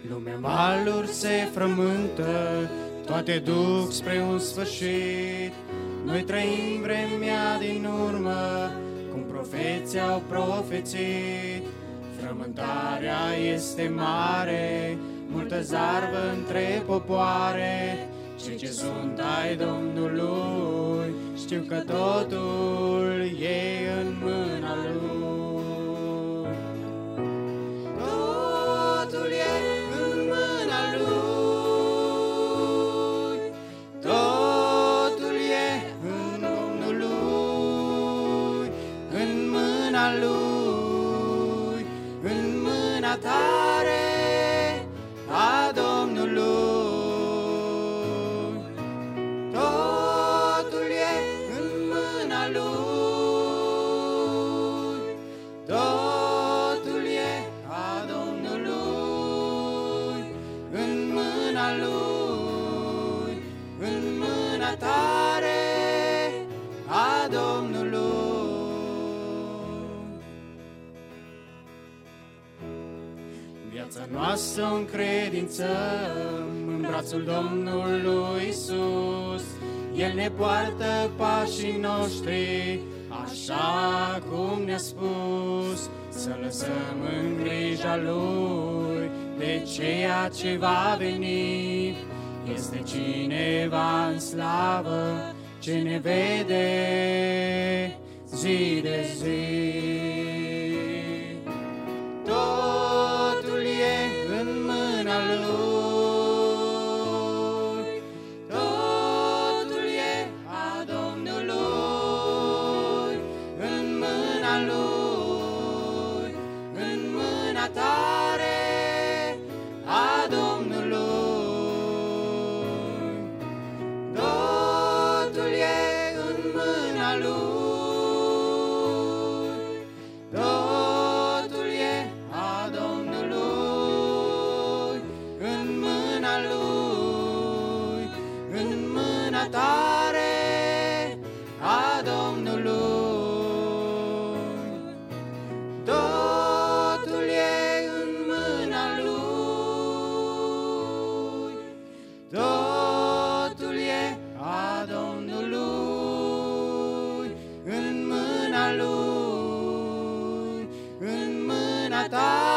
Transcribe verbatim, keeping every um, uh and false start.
Lumea în valuri se frământă, toate duc spre un sfârșit. Noi trăim vremea din urmă, cum profeții au profețit. Frământarea este mare, multă zarvă între popoare. Cei ce sunt ai Domnului știu că totul e în mâna Lui. Totul e în mâna Lui, totul e în Domnul Lui, în mâna Lui, în mâna tare a Domnului. Totul e a Domnului, în mâna Lui, în mâna tare a Domnului. Viața noastră o încredințăm în brațul Domnului Iisus. El ne poartă pașii noștri, așa cum ne-a spus, să lăsăm în grija Lui de ceea ce va veni. Este cineva în slavă ce ne vede zi de zi. Totul e în mâna Lui, totul e a Domnului, în mâna Lui, în mâna tare a Domnului. Totul e în mâna Lui, totul e a Domnului, în mâna Lui, în mâna tare a Domnului. Totul e în mâna Lui, totul e a Domnului, în mâna Lui, în mâna ta.